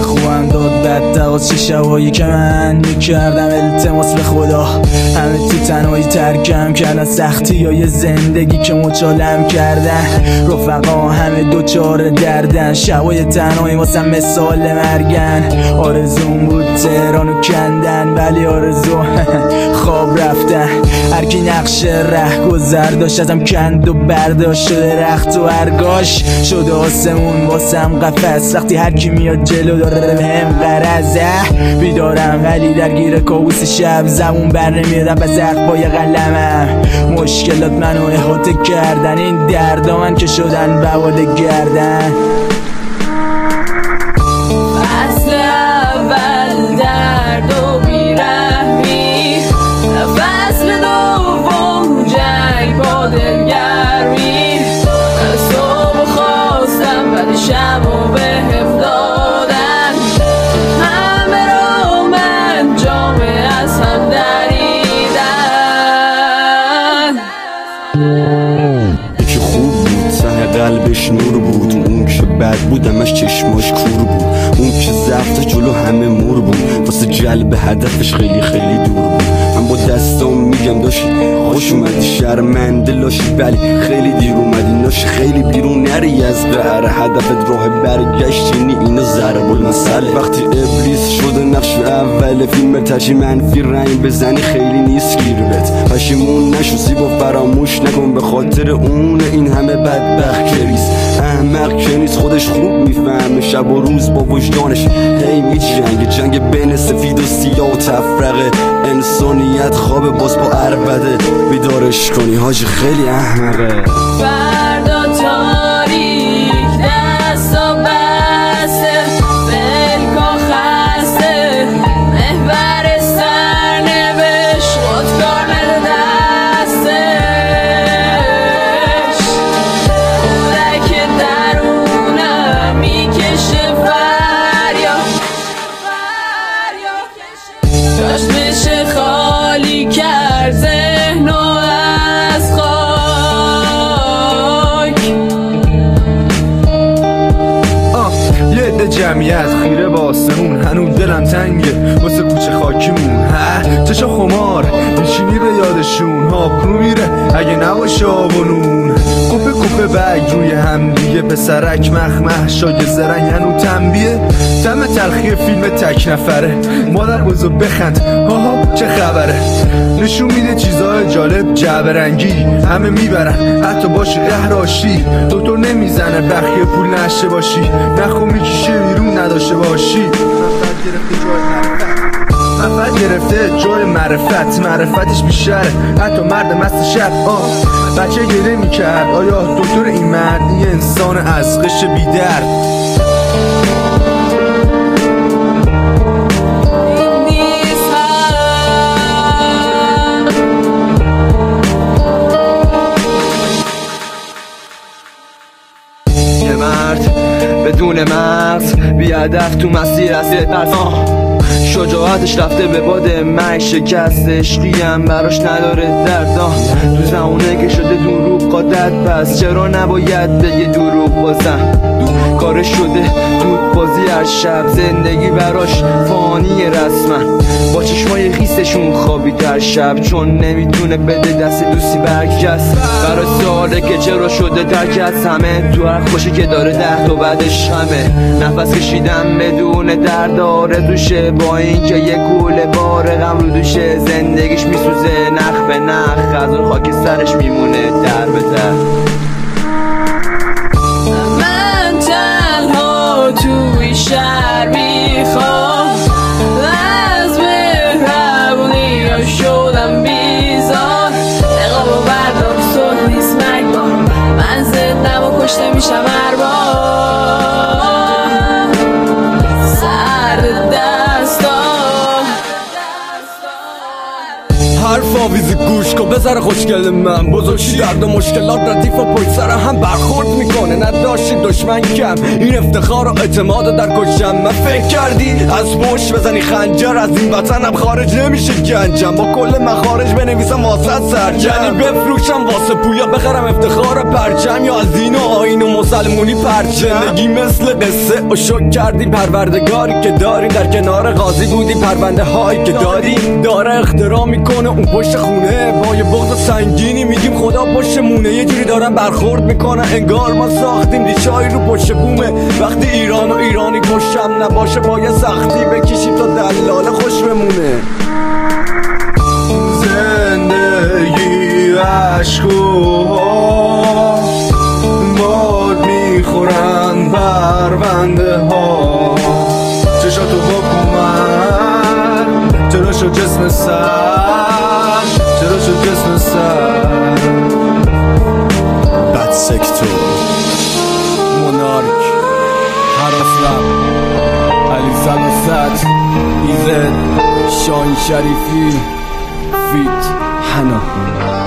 روزای خوبم داد بدتر از چه شبایی که من میکردم التماس به خدا. همه تو تنهایی ترکم کردن، سختی های زندگی که مچالم کردن. رفقا همه دوچار دردن، شبای تنهایی واسم مثال مرگن. آرزوم بود تهرانو کندن، ولی آرزو خواب رفتن. هرکی نقش ره گذر داشت ازم کند و برداشت، شده رخت و ارگاش شده آسمون واسم قفس. وقتی هرکی میاد جلو داره بهم غرضه، بیدارم ولی درگیر کابوس شب. زمون بر نمیادم به زرق پای قلمم. مشکلات منو احاطه کردن، این دردا من که شدن بواده گردن. فصل اول درد و بیرحمی، فصل دوم جنگ با دلگرمی. صبح خواستم ولی شب و بهم دادن، همه رو من جامعه از هم دریدن. یکی خوب بود ته قلبش نور بود، اون که بد بود همش چشماش کور بود. اون که زفت جلو همه مور بود، واسه جلب هدفش خیلی خیلی دور بود. من با دستام میگم داشتی خوش اومدی، شرمنده لاشی ولی خیلی دیر اومدی. ناشی خیلی بیرون نری از قهر هدفت، راه برگشتینی اینا ضرب المثل. وقتی ابلیس شده نقش اول فیلم ترجیح منفی رنگ بزنی خیلی نیست گیرت. پشیمون نشو زیبا فراموش نکن، به خاطر اون این همه بدبخت کریز. احمق که نیست خودش خوب میفهمه، شب و روز با وجدانش هی میجنگه. جنگ بین سفید و سیاه و تفرقه، انسانیت خوابه باز با عربده. بیدارش کنی حاجی خیلی احمقه. فردا تاریک دستا بسته، فلکا خسته، محور سرنوشت خودکار نده دستش. کودک درونم میکشه فریاد، داشت بشه خالی کرد ذهن و از خاک. یه عده جمعیت خیره با آسمون، هنوز دلم تنگه واسه کوچه خاکیمون. چشا خمار میشینی به یادشون، هاپرو میره اگه نباشه آب و نون. کوپه کوپه بگ روی هم دیگه، پسرک مخمه شاگ زرنگ هنو تنبیه. دم تلخی فیلم تک نفره، مادر بزرگ بخند هاها چه خبره. نشون میده چیزای جالب جبرنگی، همه میبرن حتی باشه قهراشی. دکتر نمیزنه بخیه پول نشه باشی، نخو میکشه بیرون نداشته باشی. منفعت گرفته جای معرفت، معرفتش بیشتره حتی مرد مست شب. بچه گله میکرد آیا دکتر این مرد یه انسان از قش بیدرد. یه مرد بدون مغز بی هدف تو مسیر اصیل پرسان، شجاعتش رفته به باد مرگ شکست. عشقی هم براش نداره دردان، تو زمونه که شده دروغ قادت، پس چرا نباید بگه دروغ بازم. کارش شده دود بازی هر شب، زندگی براش فانی رسما. با چشمای خیسشون خوابی در شب، چون نمیتونه بده دست دوستی برکست. برای سواله که چرا شده ترک از همه، تو هر خوشی که داره 10 تا بعدش همه. نفس کشیدم بدون درد آرزوشه، با اینکه یه کوله بار غم رو دوشه. زندگیش میسوزه نخ به نخ، از اون خاک سرش میمونه در به در. من تنها توی شهر میخوام، از مهربونی ها شدم بیزار. نقاب و بردار صلح نیست مگبار، من زندم و کشته میشم هر بار. سرد دستا حرف آویز گوش کن بذاره خوشگل من بزرگی درد و مشکلات ردیف و پشت سر هم برخورد میکنه نداشتی دشمن کم این افتخار و اعتماد در کشم من فکر کردی از پشت بزنی خنجر از این وطنم خارج نمیشه گنجم با کل مخارج بنویسم واسط سرجم یعنی بفروشم واسه پویا بخرم افتخار پرچم یا از دین و آیین و مسلمونی پرچم زندگی مثل قصه و شک کردی پروردگاری که داری در کنار قاضی بودی پرونده هایی که داری داره اختراع میکنه اون پشت خونه با یه بغض سنگینی میگیم خدا پشتمونه یه جوری دارن برخورد میکنن انگار ما ساختیم دیشایی رو پشت بومه وقتی ایران و ایرانی پشتم نباشه با یه سختی بکشی تا دلال خوش بمونه زندگی عشقو باد میخورن پرونده ها چشاتو بکومن چرا شد جسم سر چرا شد جسم سر بد سکتور مونارک حراس رب علی سلوست ایزد شاین شریفی فیت حنا